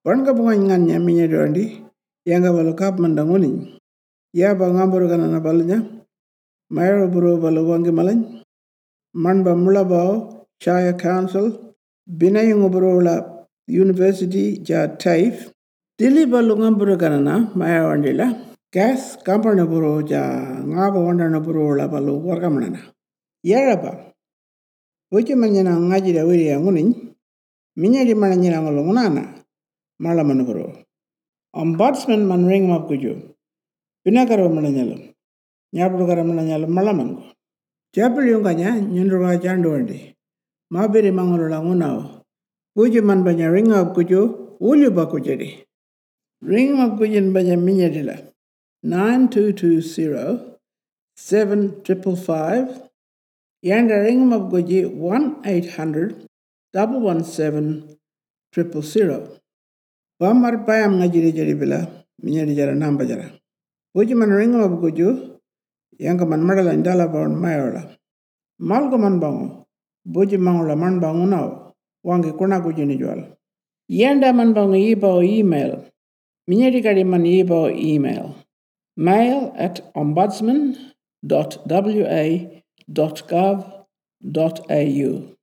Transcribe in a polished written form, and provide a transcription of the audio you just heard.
Wanga bunga ngan nyaminya dondi yanga balu kap mandanguni ya ba ngamburu kana na balnya mayro buru balu wangi malany manba mulaba Shire Council binayung buru la University ja Taif dili balu ngamburu kana na maya wandila gas company buru ja ngaba wandana buru la balu wargamana yaraba Uji manyana ngaji da wiri yangunin minya di mana nyina ngolongunana malaman buru Ombudsman man ring map kujo pinakaro mananyalo nyabru kara mananyalo malaman ko Japil yung kanya nyundruga chandu andi mabiri mangolo langunao Uji man banya ring map kujo uli ba kujedi ring map kujin banya minya dila 9220-7555 Yanda ring map kuji 1-800-117-000 Pamar payam ngajiri jadi bila minyari jara namba jara. Uji man ring map kuju yang man madala indala baon mayola. Malko man bango buji mangola man bango nao wangi kuna kuji ni jual. Yanda man bango ibao email. Minyari kadi man ibao email. mail@ombudsman.wa.gov.au